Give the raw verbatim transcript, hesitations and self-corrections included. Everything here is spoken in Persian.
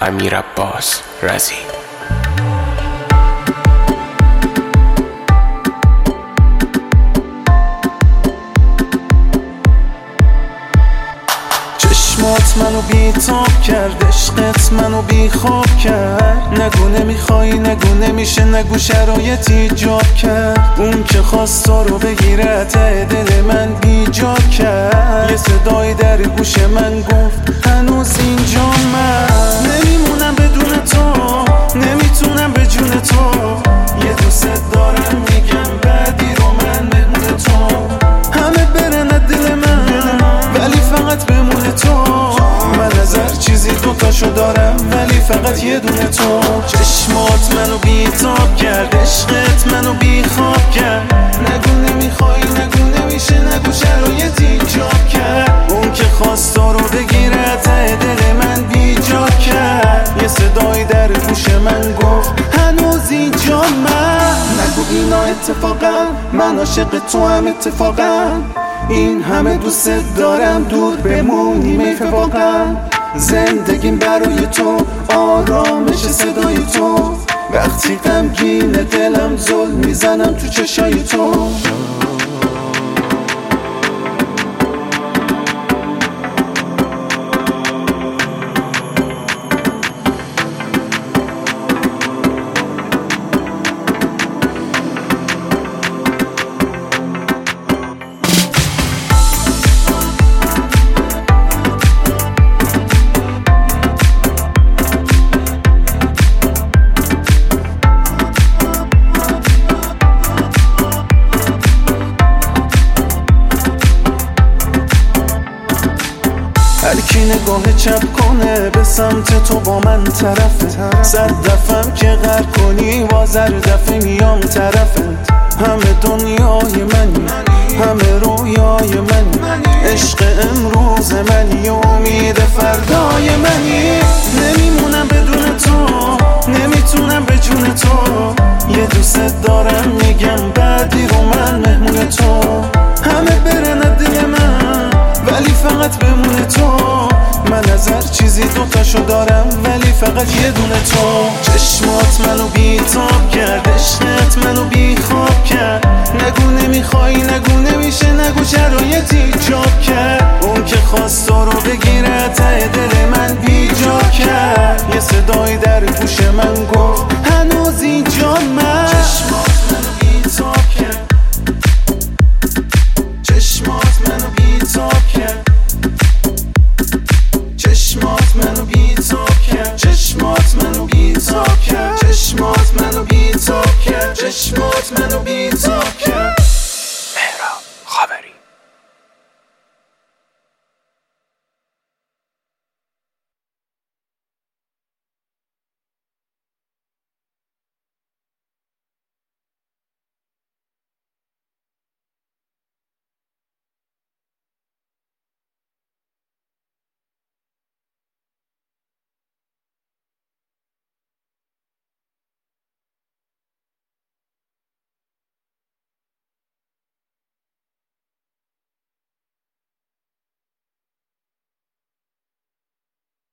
امیر عباس رضی. چشمات منو بیتاب کرد، عشقت منو بیخواب کرد. نگو نمیخوای، نگو نمیشه، نگو شرایط ایجاب کرد. اون که خواست تو رو بگیره ته دل من بیجاب کرد. یه صدای در گوش من گفت هنوز اینجا من نمیمونم بدون تو، نمیتونم به جون تو. یه دوست دارم میگم بعدی رو من مهمون تو. همه برن از دل من ولی فقط بمونه تو. من از هر چیزی دوتاشو دارم ولی فقط یه دونه تو. چشمات منو بیتاب کرد، عشقت منو بیخواب کرد. نگو نمیخوای، نگو نمیشه، نگو شرایط ایجاب کرد. اون که خواست تو رو بگیره ته دل من بیجاب کرد. یه صدای در گوش من گفت هنوز اینجا من. نگو اینا اتفاقا، من عاشق تو هم اتفاقا. این همه دوست دارم دور بمونیم ای واقعا. زندگیم برای تو، آرامش صدای تو. وقتی غمگین دلم زل میزنم تو چشای تو. هرکی نگاه چپ کنه به سمت تو با من طرفه. صد دفعم که غر کنی بازر دفعه میام طرفت. همه دنیای منی، همه رویای منی. عشق امروز منی، امید فردای منی. نمیمونم بدون تو، نمیتونم به جون تو. یه دوست دارم میگم بعدی رو من مهمون تو. همه برن از دل من ولی فقط بمونه تو. من از هر چیزی دوتاشو دارم ولی فقط یه دونه تو. چشمات منو بیتاب کرد، عشقت منو بیخواب کرد. نگو نمیخوای، نگو نمیشه، نگو شرایط ایجاب کرد. اون که خواست تو رو بگیره ته دل من بیجاب کرد. یه صدای در گوش من گفت هنوز اینجا من. چشمات منو بیتاب کرد، چشمات منو بیتاب کرد. چشمات منو بیتاب کرد، چشمات منو بیتاب کرد. چشمات منو بیتاب کرد، چشمات منو